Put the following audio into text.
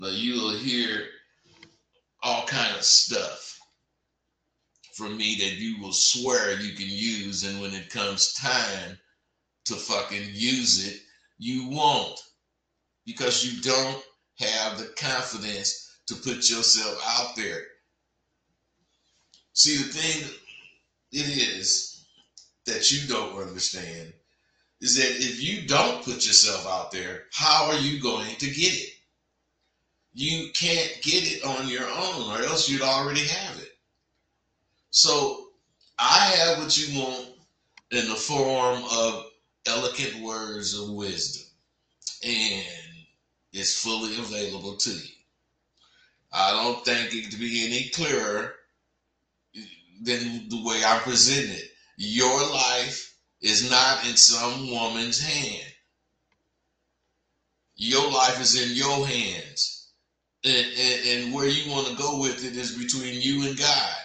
you'll hear all kind of stuff from me that you will swear you can use, and when it comes time to fucking use it, you won't, because you don't have the confidence to put yourself out there. See, the thing it is that you don't understand is that if you don't put yourself out there, how are you going to get it? You can't get it on your own, or else you'd already have it. So I have what you want in the form of elegant words of wisdom, and it's fully available to you. I don't think it could be any clearer than the way I present it. Your life is not in some woman's hand. Your life is in your hands. And where you want to go with it is between you and God.